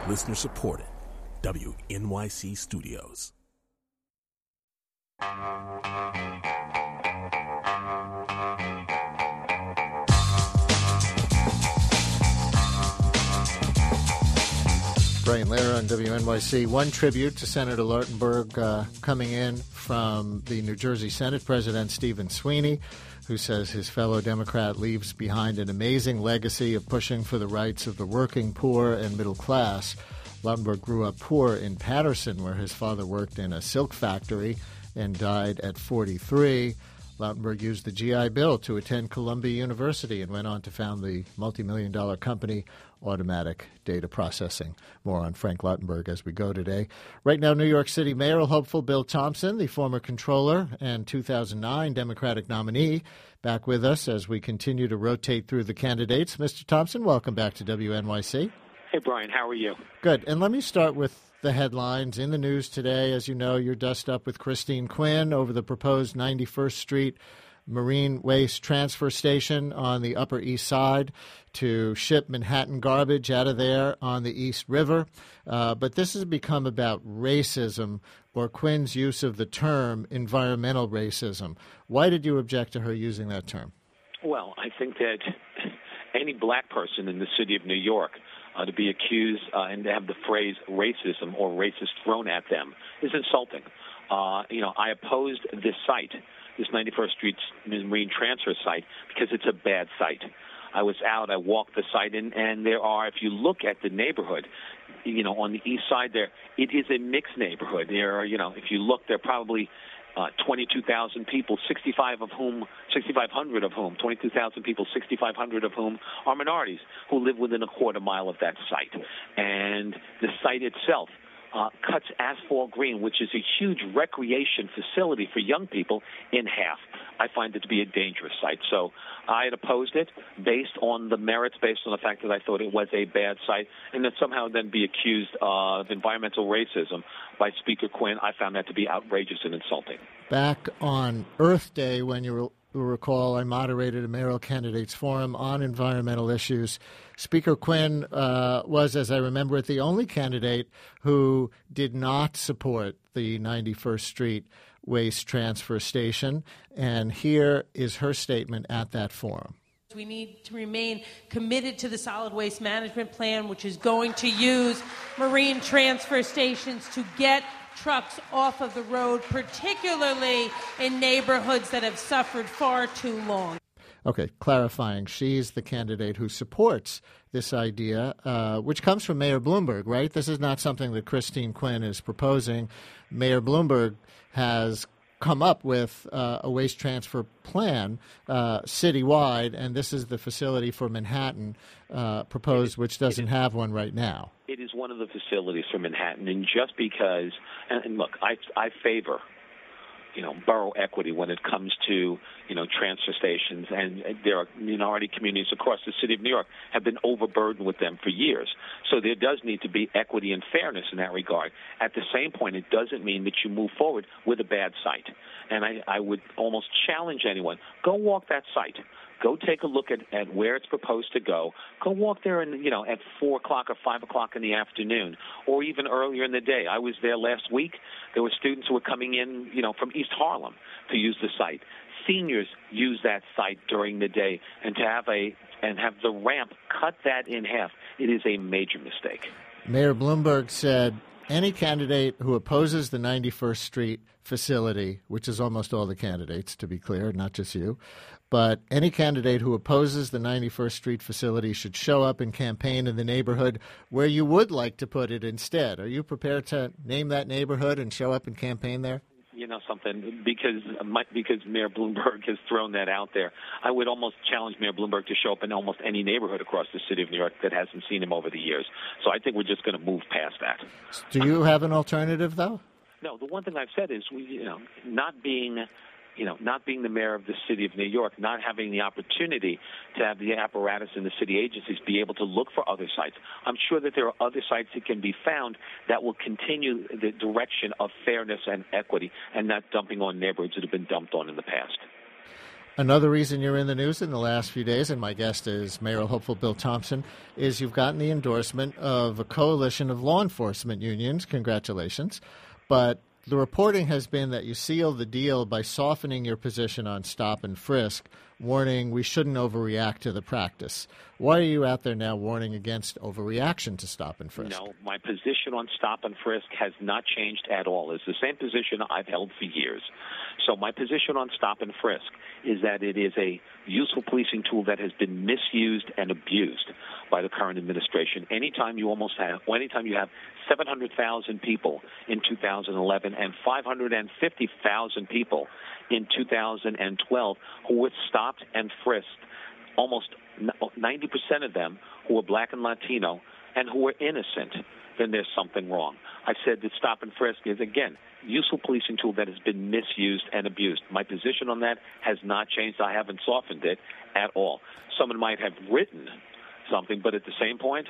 Listener supported. WNYC Studios. Brian Lehrer on WNYC. One tribute to Senator Lautenberg coming in from the New Jersey Senate President Stephen Sweeney, who says his fellow Democrat leaves behind an amazing legacy of pushing for the rights of the working poor and middle class. Lautenberg grew up poor in Paterson, where his father worked in a silk factory and died at 43. Lautenberg used the GI Bill to attend Columbia University and went on to found the multi-million-dollar company Automatic Data Processing. More on Frank Lautenberg as we go today. Right now, New York City mayoral hopeful Bill Thompson, the former controller and 2009 Democratic nominee, back with us as we continue to rotate through the candidates. Mr. Thompson, welcome back to WNYC. Hey, Brian, how are you? Good. And let me start with the headlines in the news today. As you know, you're dusted up with Christine Quinn over the proposed 91st Street Marine Waste Transfer Station on the Upper East Side to ship Manhattan garbage out of there on the East River. But this has become about racism, or Quinn's use of the term environmental racism. Why did you object to her using that term? Well, I think that any black person in the city of New York to be accused and to have the phrase racism or racist thrown at them is insulting. I opposed this site, this 91st Street Marine Transfer site, because it's a bad site. I was out, I walked the site, and there are, if you look at the neighborhood, on the east side there, it is a mixed neighborhood. There are, if you look, there are probably 22,000 people, 6,500 of whom, 22,000 people, 6,500 of whom are minorities who live within a quarter mile of that site. And the site itself cuts Asphalt Green, which is a huge recreation facility for young people, in half. I find it to be a dangerous site. So I had opposed it based on the merits, based on the fact that I thought it was a bad site, and then somehow then be accused of environmental racism by Speaker Quinn. I found that to be outrageous and insulting. Back on Earth Day, when you recall, I moderated a mayoral candidates forum on environmental issues. Speaker Quinn was, as I remember it, the only candidate who did not support the 91st Street Waste Transfer Station. And here is her statement at that forum. We need to remain committed to the solid waste management plan, which is going to use marine transfer stations to get trucks off of the road, particularly in neighborhoods that have suffered far too long. Okay, clarifying, she's the candidate who supports this idea, which comes from Mayor Bloomberg, right? This is not something that Christine Quinn is proposing. Mayor Bloomberg has come up with a waste transfer plan citywide, and this is the facility for Manhattan proposed, which doesn't have one right now. It is one of the facilities for Manhattan, and just because, and look, I favor, borough equity when it comes to, transfer stations, and there are minority communities across the city of New York have been overburdened with them for years. So there does need to be equity and fairness in that regard. At the same point, it doesn't mean that you move forward with a bad site. And I would almost challenge anyone, go walk that site. Go take a look at where it's proposed to go. Go walk there at 4 o'clock or 5 o'clock in the afternoon, or even earlier in the day. I was there last week. There were students who were coming in, from East Harlem to use the site. Seniors use that site during the day, and to have the ramp cut that in half, it is a major mistake. Mayor Bloomberg said any candidate who opposes the 91st Street facility, which is almost all the candidates, to be clear, not just you, but any candidate who opposes the 91st Street facility should show up and campaign in the neighborhood where you would like to put it instead. Are you prepared to name that neighborhood and show up and campaign there? Something, because Mayor Bloomberg has thrown that out there, I would almost challenge Mayor Bloomberg to show up in almost any neighborhood across the city of New York that hasn't seen him over the years. So I think we're just going to move past that. Do you have an alternative, though? No, the one thing I've said is not being the mayor of the city of New York, not having the opportunity to have the apparatus and the city agencies be able to look for other sites. I'm sure that there are other sites that can be found that will continue the direction of fairness and equity and not dumping on neighborhoods that have been dumped on in the past. Another reason you're in the news in the last few days, and my guest is Mayoral hopeful Bill Thompson, is you've gotten the endorsement of a coalition of law enforcement unions. Congratulations. But the reporting has been that you sealed the deal by softening your position on stop and frisk, warning we shouldn't overreact to the practice. Why are you out there now warning against overreaction to stop and frisk? No, my position on stop and frisk has not changed at all. It's the same position I've held for years. So my position on stop and frisk is that it is a useful policing tool that has been misused and abused by the current administration. Anytime you have 700,000 people in 2011 and 550,000 people in 2012 who were stopped and frisked, almost 90% of them who were black and Latino and who were innocent, then there's something wrong. I said that stop and frisk is, again, useful policing tool that has been misused and abused. My position on that has not changed. I haven't softened it at all. Someone might have written something, but at the same point,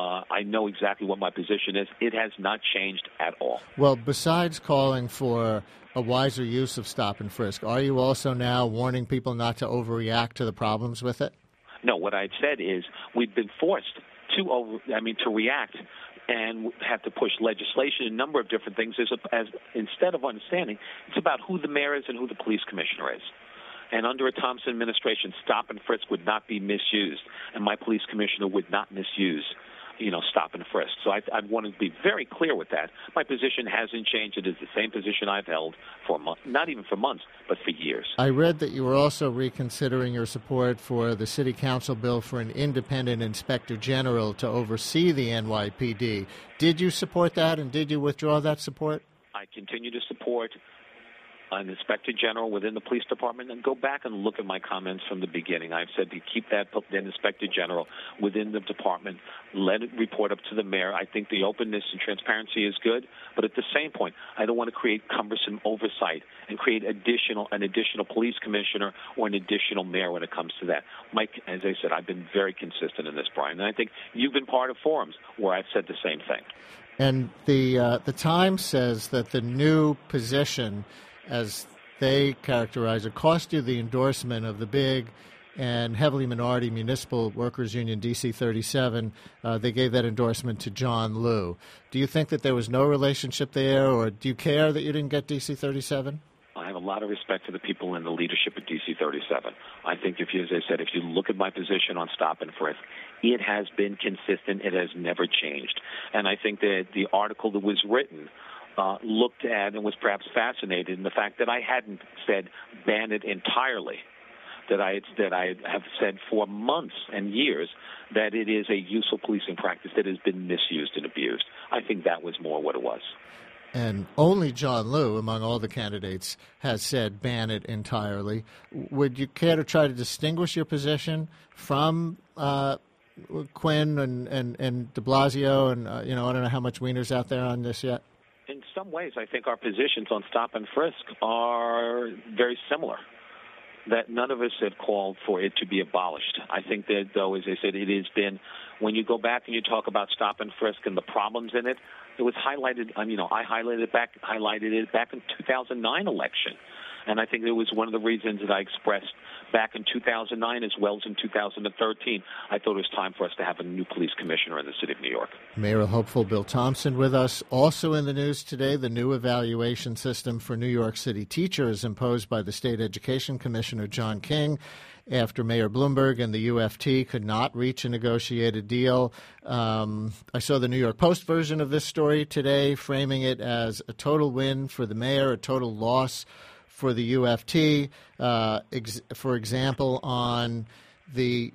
I know exactly what my position is. It has not changed at all. Well, besides calling for a wiser use of stop and frisk, are you also now warning people not to overreact to the problems with it? No, what I said is we've been forced to react and have to push legislation, a number of different things. As instead of understanding, it's about who the mayor is and who the police commissioner is. And under a Thompson administration, stop and frisk would not be misused, and my police commissioner would not misuse, stop and frisk. So I want to be very clear with that. My position hasn't changed. It is the same position I've held for not even for months, but for years. I read that you were also reconsidering your support for the City Council bill for an independent inspector general to oversee the NYPD. Did you support that, and did you withdraw that support? I continue to support an inspector general within the police department, and go back and look at my comments from the beginning. I've said to keep that inspector general within the department, let it report up to the mayor. I think the openness and transparency is good, but at the same point, I don't want to create cumbersome oversight and create an additional police commissioner or an additional mayor when it comes to that. Mike, as I said, I've been very consistent in this, Brian, and I think you've been part of forums where I've said the same thing. And the Times says that the new position, as they characterize it, cost you the endorsement of the big and heavily minority municipal workers union DC 37. They gave that endorsement to John Liu. Do you think that there was no relationship there, or do you care that you didn't get DC 37? I have a lot of respect for the people in the leadership at DC 37. I think as I said, if you look at my position on stop and frisk, it has been consistent. It has never changed. And I think that the article that was written looked at and was perhaps fascinated in the fact that I hadn't said ban it entirely, that I have said for months and years that it is a useful policing practice that has been misused and abused. I think that was more what it was. And only John Liu, among all the candidates, has said ban it entirely. Would you care to try to distinguish your position from Quinn and de Blasio? And, I don't know how much Wiener's out there on this yet. In some ways, I think our positions on stop and frisk are very similar, that none of us have called for it to be abolished. I think that, though, as I said, it has been, when you go back and you talk about stop and frisk and the problems in it, it was highlighted, I highlighted it back in 2009 election. And I think it was one of the reasons that I expressed back in 2009 as well as in 2013. I thought it was time for us to have a new police commissioner in the city of New York. Mayoral hopeful Bill Thompson with us. Also in the news today, the new evaluation system for New York City teachers imposed by the State Education Commissioner John King after Mayor Bloomberg and the UFT could not reach a negotiated deal. I saw the New York Post version of this story today, framing it as a total win for the mayor, a total loss for the UFT. For example, on the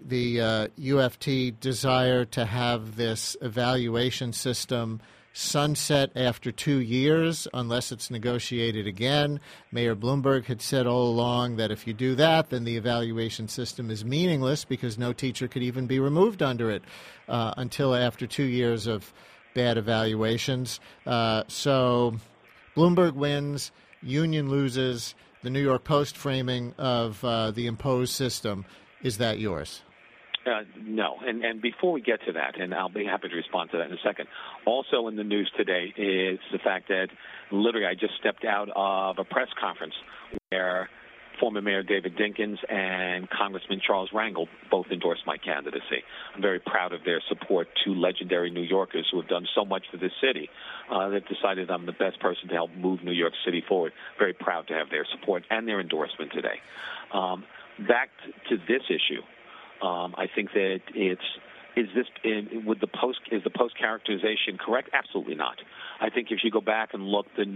UFT desire to have this evaluation system sunset after 2 years unless it's negotiated again. Mayor Bloomberg had said all along that if you do that, then the evaluation system is meaningless because no teacher could even be removed under it until after 2 years of bad evaluations. So Bloomberg wins, union loses. The New York Post framing of the imposed system, is that yours? No. And before we get to that, and I'll be happy to respond to that in a second, also in the news today is the fact that literally I just stepped out of a press conference where former Mayor David Dinkins and Congressman Charles Rangel both endorsed my candidacy. I'm very proud of their support. Two legendary New Yorkers who have done so much for this city that decided I'm the best person to help move New York City forward. Very proud to have their support and their endorsement today. Back to this issue, I think that is the post characterization correct? Absolutely not. I think if you go back and look, the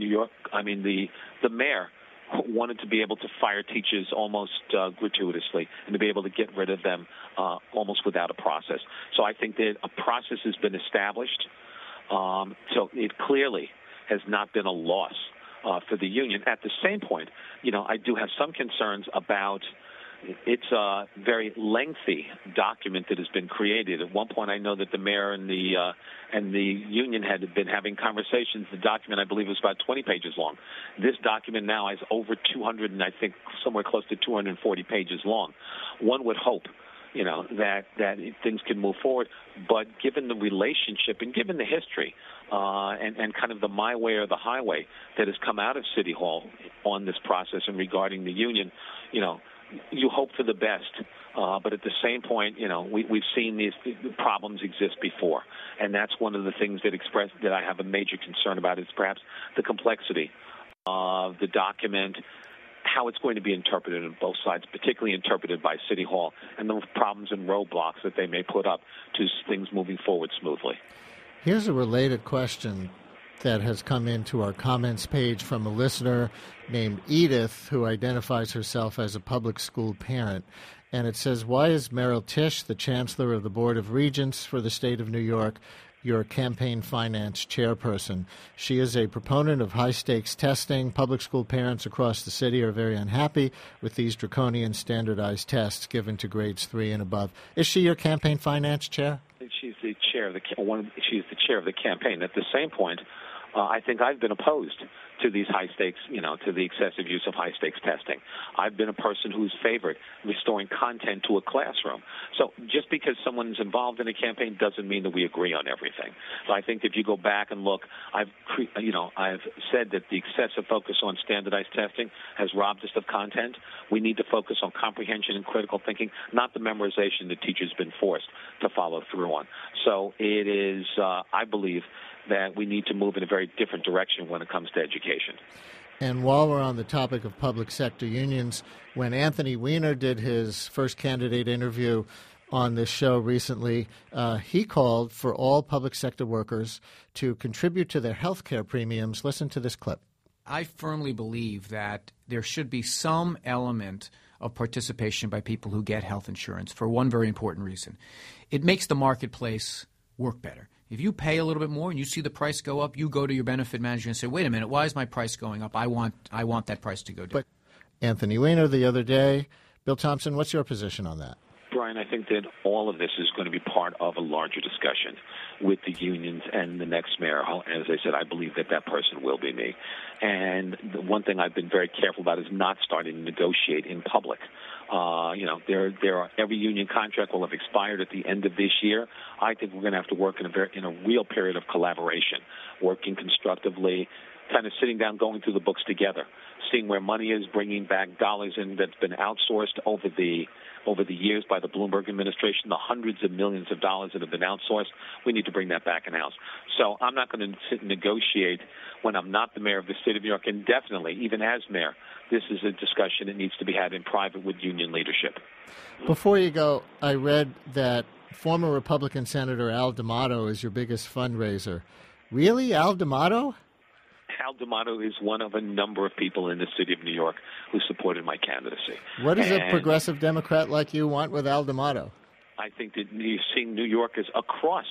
mayor wanted to be able to fire teachers almost gratuitously and to be able to get rid of them almost without a process. So I think that a process has been established. So it clearly has not been a loss for the union. At the same point, I do have some concerns about it's a very lengthy document that has been created. At one point, I know that the mayor and the union had been having conversations. The document, I believe, was about 20 pages long. This document now is over 200, and I think somewhere close to 240 pages long. One would hope, that things can move forward. But given the relationship and given the history and kind of the my way or the highway that has come out of City Hall on this process and regarding the union, you hope for the best, but at the same point, we've seen these problems exist before, and that's one of the things that I have a major concern about is perhaps the complexity of the document, how it's going to be interpreted on both sides, particularly interpreted by City Hall, and the problems and roadblocks that they may put up to things moving forward smoothly. Here's a related question that has come into our comments page from a listener named Edith, who identifies herself as a public school parent. And it says, why is Merrill Tisch, the Chancellor of the Board of Regents for the state of New York, your campaign finance chairperson? She is a proponent of high-stakes testing. Public school parents across the city are very unhappy with these draconian standardized tests given to grades 3 and above. Is she your campaign finance chair? She's the chair of she's the chair of the campaign. At the same point, I think I've been opposed to these high stakes, to the excessive use of high stakes testing. I've been a person who's favored restoring content to a classroom. So just because someone's involved in a campaign doesn't mean that we agree on everything. So I think if you go back and look, I've said that the excessive focus on standardized testing has robbed us of content. We need to focus on comprehension and critical thinking, not the memorization that teachers have been forced to follow through on. So it is, I believe, that we need to move in a very different direction when it comes to education. And while we're on the topic of public sector unions, when Anthony Weiner did his first candidate interview on this show recently, he called for all public sector workers to contribute to their health care premiums. Listen to this clip. I firmly believe that there should be some element of participation by people who get health insurance for one very important reason. It makes the marketplace work better. If you pay a little bit more and you see the price go up, you go to your benefit manager and say, wait a minute, why is my price going up? I want that price to go down. But Anthony Weiner the other day. Bill Thompson, what's your position on that? Brian, I think that all of this is going to be part of a larger discussion with the unions and the next mayor. As I said, I believe that person will be me. And the one thing I've been very careful about is not starting to negotiate in public. Every union contract will have expired at the end of this year. I think we're going to have to work in a real period of collaboration, working constructively, kind of sitting down, going through the books together, seeing where money is, bringing back dollars in that's been outsourced over the years by the Bloomberg administration, the hundreds of millions of dollars that have been outsourced. We need to bring that back in-house. So I'm not going to sit and negotiate when I'm not the mayor of the state of New York, and definitely, even as mayor, this is a discussion that needs to be had in private with union leadership. Before you go, I read that former Republican Senator Al D'Amato is your biggest fundraiser. Really, Al D'Amato? Al D'Amato is one of a number of people in the city of New York who supported my candidacy. What does a progressive Democrat like you want with Al D'Amato? I think that you're seeing New Yorkers across,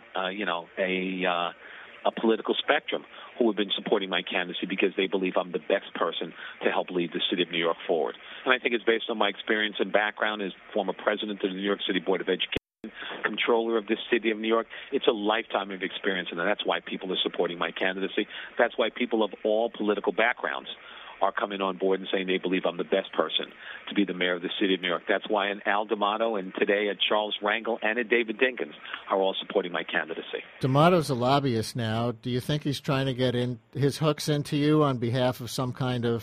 a political spectrum who have been supporting my candidacy because they believe I'm the best person to help lead the city of New York forward. And I think it's based on my experience and background as former president of the New York City Board of Education, controller of this city of New York. It's a lifetime of experience, and that's why people are supporting my candidacy. That's why people of all political backgrounds are coming on board and saying they believe I'm the best person to be the mayor of the city of New York. That's why an Al D'Amato and today a Charles Rangel and a David Dinkins are all supporting my candidacy. D'Amato's a lobbyist now. Do you think he's trying to get in his hooks into you on behalf of some kind of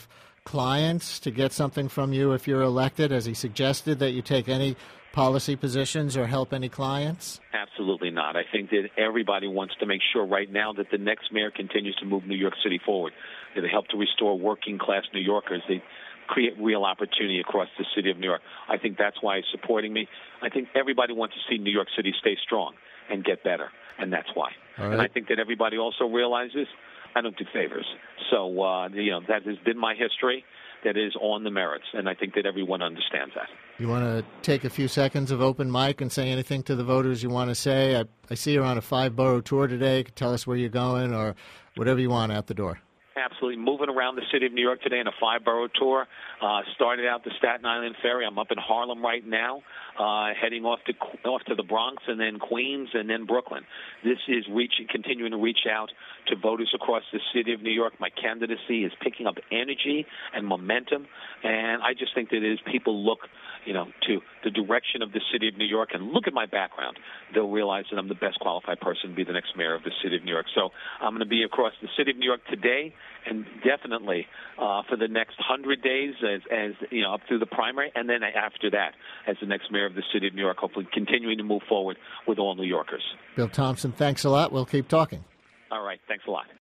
clients to get something from you if you're elected? Has he suggested that you take any policy positions or help any clients? Absolutely not. I think that everybody wants to make sure right now that the next mayor continues to move New York City forward. They help to restore working-class New Yorkers. They create real opportunity across the city of New York. I think that's why he's supporting me. I think everybody wants to see New York City stay strong and get better, and that's why. All right. And I think that everybody also realizes I don't do favors. So, that has been my history. That is on the merits, and I think that everyone understands that. You want to take a few seconds of open mic and say anything to the voters you want to say? I see you're on a 5-borough tour today. You can tell us where you're going or whatever you want out the door. Absolutely. Moving around the city of New York today on a 5-borough tour. Started out the Staten Island Ferry. I'm up in Harlem right now, heading off to the Bronx and then Queens and then Brooklyn. This is continuing to reach out to voters across the city of New York. My candidacy is picking up energy and momentum, and I just think that as people look, to the direction of the city of New York and look at my background, they'll realize that I'm the best qualified person to be the next mayor of the city of New York. So I'm going to be across the city of New York today and definitely for the next 100 days as up through the primary, and then after that as the next mayor of the city of New York, hopefully continuing to move forward with all New Yorkers. Bill Thompson, thanks a lot. We'll keep talking. All right. Thanks a lot.